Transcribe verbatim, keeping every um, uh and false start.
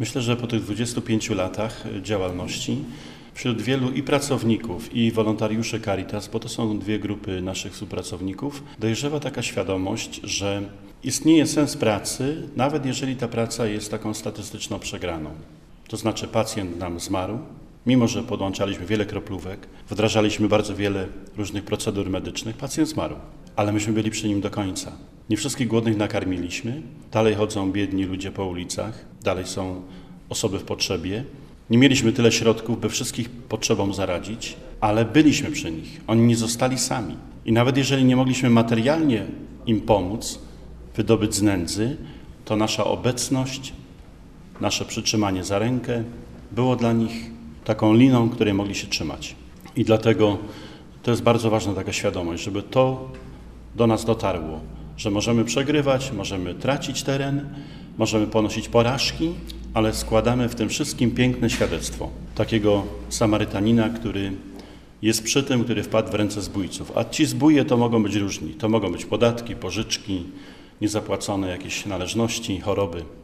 Myślę, że po tych dwudziestu pięciu latach działalności wśród wielu i pracowników, i wolontariuszy Caritas, bo to są dwie grupy naszych współpracowników, dojrzewa taka świadomość, że istnieje sens pracy, nawet jeżeli ta praca jest taką statystyczną przegraną. To znaczy pacjent nam zmarł, mimo że podłączaliśmy wiele kroplówek, wdrażaliśmy bardzo wiele różnych procedur medycznych, pacjent zmarł, ale myśmy byli przy nim do końca. Nie wszystkich głodnych nakarmiliśmy, dalej chodzą biedni ludzie po ulicach, dalej są osoby w potrzebie. Nie mieliśmy tyle środków, by wszystkich potrzebom zaradzić, ale byliśmy przy nich. Oni nie zostali sami. I nawet jeżeli nie mogliśmy materialnie im pomóc, wydobyć z nędzy, to nasza obecność, nasze przytrzymanie za rękę było dla nich taką liną, której mogli się trzymać. I dlatego to jest bardzo ważna taka świadomość, żeby to do nas dotarło, że możemy przegrywać, możemy tracić teren, możemy ponosić porażki, ale składamy w tym wszystkim piękne świadectwo takiego Samarytanina, który jest przy tym, który wpadł w ręce zbójców. A ci zbóje to mogą być różni. To mogą być podatki, pożyczki, niezapłacone jakieś należności, choroby.